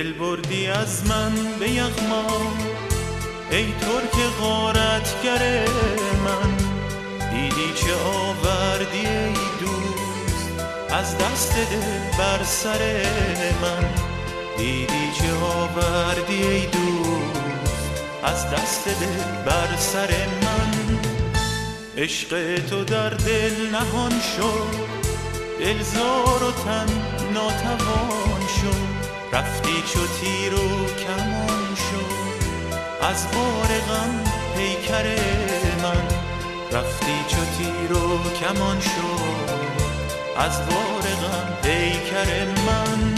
دل بردی از من به یغما، ای ترک غارتگر من. دیدی چه آوردی ای دوست از دست دل بر سر من. دیدی چه آوردی ای دوست از دست دل بر سر من. عشق تو در دل نهان شد، دلزار و تن ناتوان شد. رفتی چو تیر و کمان شد از بار غم پیکر من. رفتی چو تیر و کمان شد از بار غم پیکر من.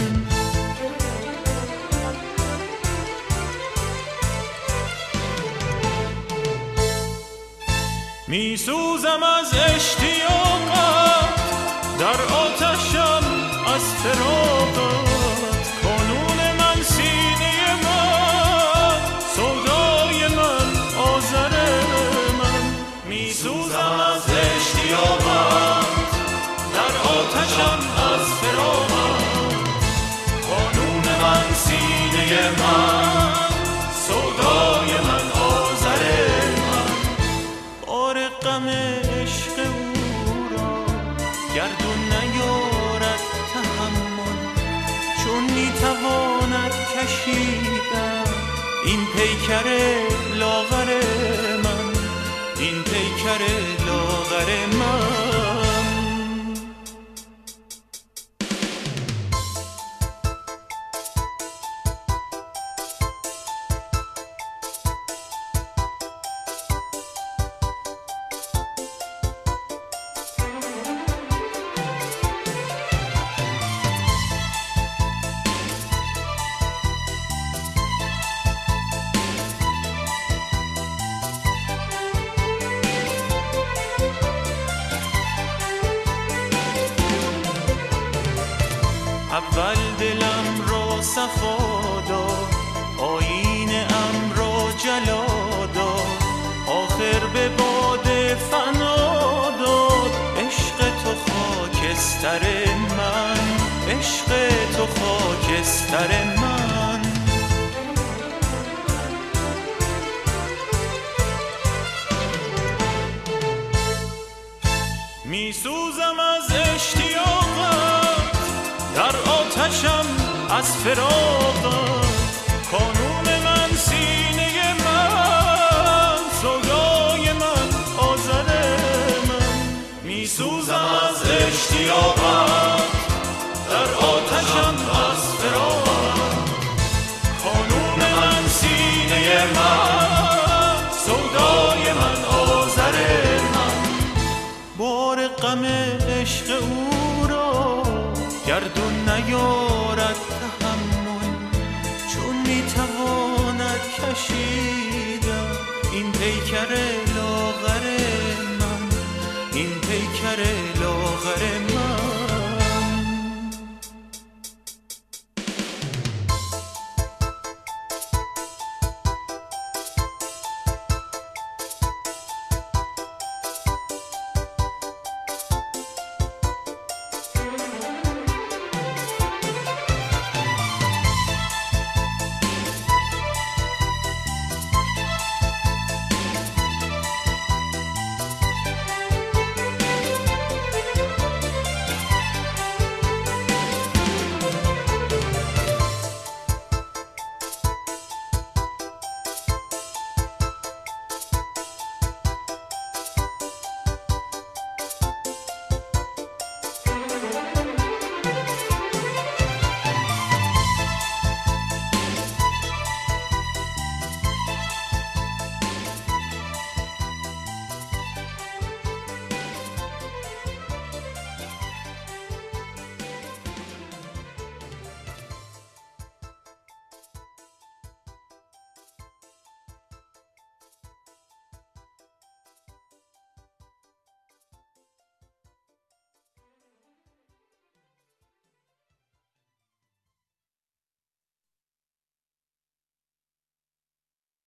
می سوزم از اشتیاقت، در آتشم از فراقت. کانون من سینه من، سودای من آذر من. می سوزم از اشتیاقت، در آتشم از فراقت. کانون من سینه من، سودای من آذر من. بار غم عشق او را گردون نیارد تحمل، چون میتواند کشیدن این پیکر لاغر من. این پیکر لاغر من. اول دلم را صفا داد، آیینه ام را جلا داد. آخر به باد فنا داد عشق تو خاکستر من. عشق تو خاکستر من. می سوزم از اشتیاقت، در آتشم از فراقت. کانون من سینه من، سودای من آذر من. می سوزم از اشتیاقت، در آتشم از فراقت. کانون من سینه من، سودای من آذر من. بار غم عشق او را گردون نیارد تحمل، چون میتواند کشیدن این پیکر لاغر من. این پیکر